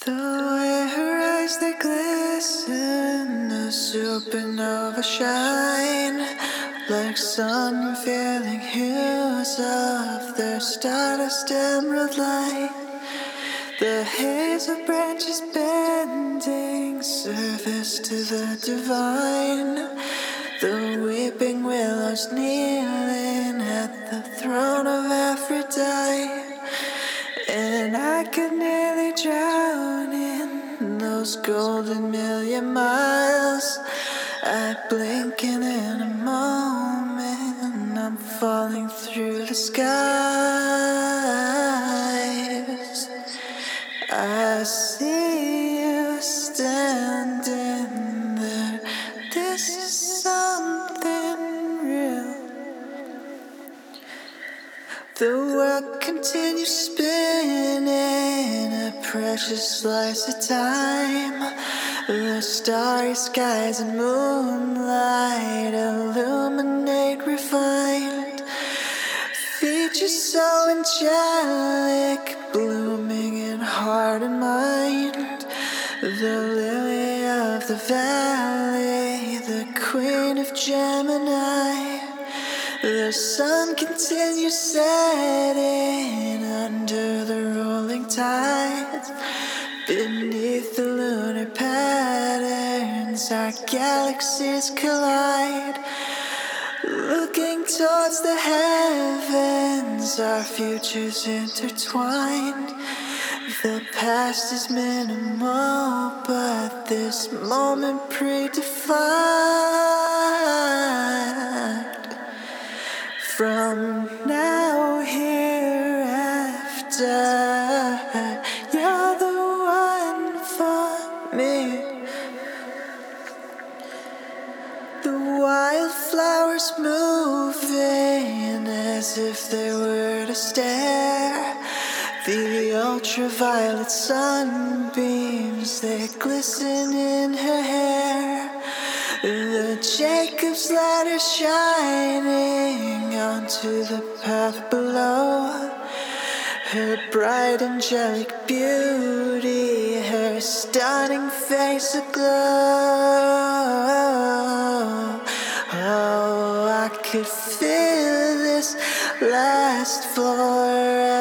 The way her eyes they glisten, a supernova shine, like sun revealing hues of their stardust emerald light. The haze of branches bending, service to the divine. The weeping willows kneeling at the throne of Aphrodite. And I could nearly drown in those golden million miles. I blink and in a moment I'm falling through the skies. I see you standing there. This is something real. The world continues spinning, a precious slice of time. The starry skies and moonlight illuminate refined features so angelic, blooming in heart and mind. The lily of the valley, the queen of Gemini. The sun continues setting under the rolling tides. Beneath the lunar patterns, our galaxies collide. Looking towards the heavens, our futures intertwined. The past is minimal, but this moment predefined. From now hereafter, you're the one for me. The wildflowers moving as if they were to stare. The ultraviolet sunbeams, they glisten in her hair. The Jacob's ladder shining onto the path below. Her bright angelic beauty, her stunning face aglow. Oh, I could feel this last forever.